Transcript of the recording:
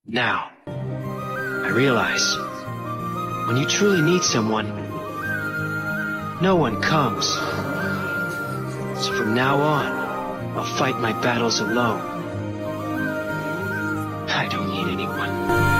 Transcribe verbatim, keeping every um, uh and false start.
Now, I realize, when you truly need someone, no one comes. So from now on, I'll fight my battles alone. I don't need anyone.